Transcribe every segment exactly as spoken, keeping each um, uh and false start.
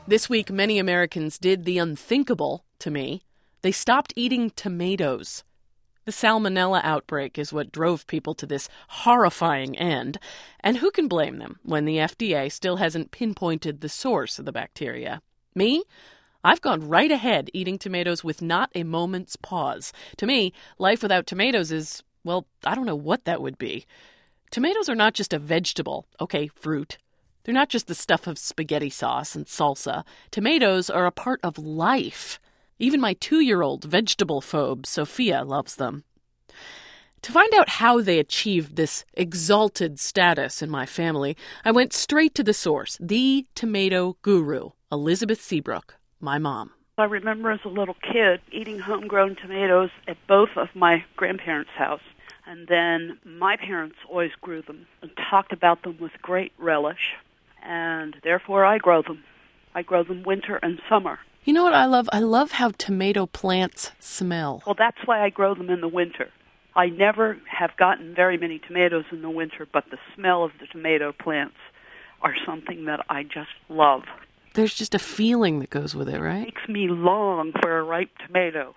This week, many Americans did the unthinkable to me. They stopped eating tomatoes. The salmonella outbreak is what drove people to this horrifying end. And who can blame them when the F D A still hasn't pinpointed the source of the bacteria? Me? I've gone right ahead eating tomatoes with not a moment's pause. To me, life without tomatoes is, well, I don't know what that would be. Tomatoes are not just a vegetable, okay, fruit. They're not just the stuff of spaghetti sauce and salsa. Tomatoes are a part of life. Even my two-year-old vegetable phobe, Sophia, loves them. To find out how they achieved this exalted status in my family, I went straight to the source, the tomato guru, Elizabeth Seabrook, my mom. I remember as a little kid eating homegrown tomatoes at both of my grandparents' house. And then my parents always grew them and talked about them with great relish. And therefore I grow them. I grow them winter and summer. You know what I love? I love how tomato plants smell. Well, that's why I grow them in the winter. I never have gotten very many tomatoes in the winter, but the smell of the tomato plants are something that I just love. There's just a feeling that goes with it, right? It makes me long for a ripe tomato.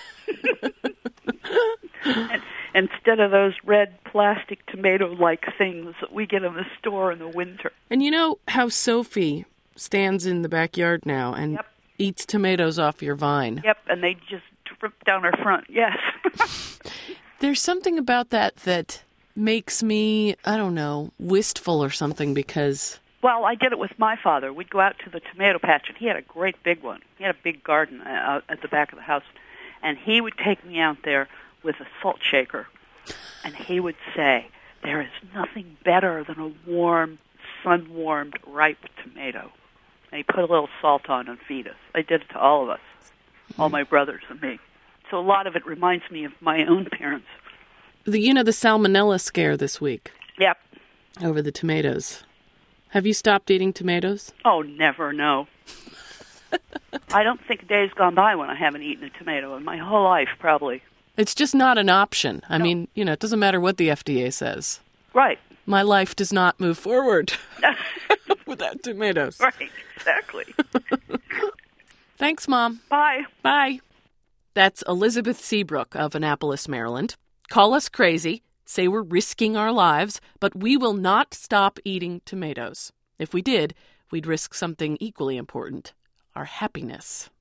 And instead of those red plastic tomato-like things that we get in the store in the winter. And you know how Sophie stands in the backyard now and Yep. eats tomatoes off your vine? Yep, and they just drip down her front, yes. There's something about that that makes me, I don't know, wistful or something because... Well, I did it with my father. We'd go out to the tomato patch, and he had a great big one. He had a big garden out at the back of the house. And he would take me out there with a salt shaker, and he would say, there is nothing better than a warm, sun-warmed, ripe tomato. And he put a little salt on and feed us. I did it to all of us, all my brothers and me. So a lot of it reminds me of my own parents. The, you know, the salmonella scare this week. Yep. Over the tomatoes. Have you stopped eating tomatoes? Oh, never, no. I don't think a day's gone by when I haven't eaten a tomato in my whole life, probably. It's just not an option. I No. mean, you know, it doesn't matter what the F D A says. Right. My life does not move forward without tomatoes. Right, exactly. Thanks, Mom. Bye. Bye. That's Elizabeth Seabrook of Annapolis, Maryland. Call us crazy, say we're risking our lives, but we will not stop eating tomatoes. If we did, we'd risk something equally important, our happiness.